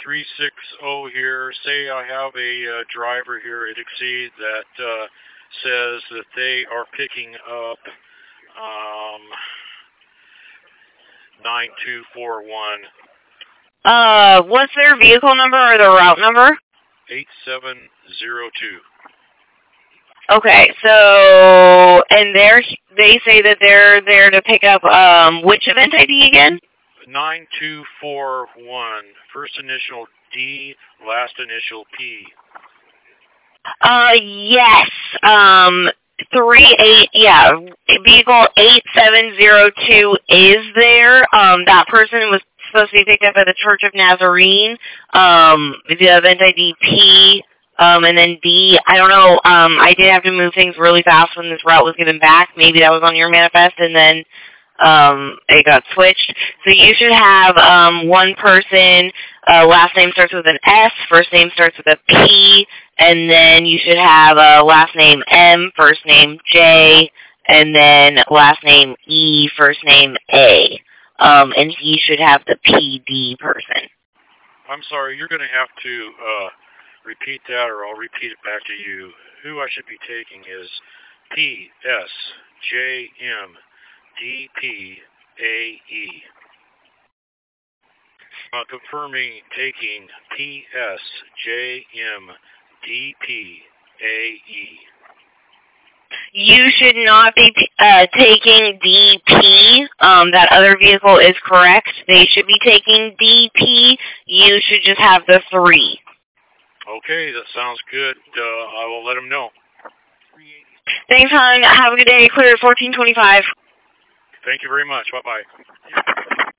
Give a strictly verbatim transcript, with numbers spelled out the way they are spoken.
three six zero here. Say I have a uh, driver here at Exceed that uh, says that they are picking up um, nine two four one. Uh, what's their vehicle number or their route number? eight seven zero two. Okay, so, and they're, they say that they're there to pick up, um, which event I D again? nine two four one. First initial D, last initial P. Uh, yes, um, three eight, yeah, vehicle eight seven zero two is there. Um, that person was supposed to be picked up at the Church of Nazarene. Um, the event I D P, um, and then D, I don't know, um, I did have to move things really fast when this route was given back. Maybe that was on your manifest, and then, um, it got switched. So you should have, um, one person, uh, last name starts with an S, first name starts with a P, and then you should have uh, last name M, first name J, and then last name E, first name A. Um, and he should have the P D person. I'm sorry, you're going to have to uh, repeat that, or I'll repeat it back to you. Who I should be taking is P S J M D P A E. Uh, confirming taking P S J M D P A E. You should not be uh, taking D P. Um, that other vehicle is correct. They should be taking D P. You should just have the three. Okay, that sounds good. Uh, I will let them know. Thanks, hon. Have a good day. Clear at fourteen twenty-five. Thank you very much. Bye-bye.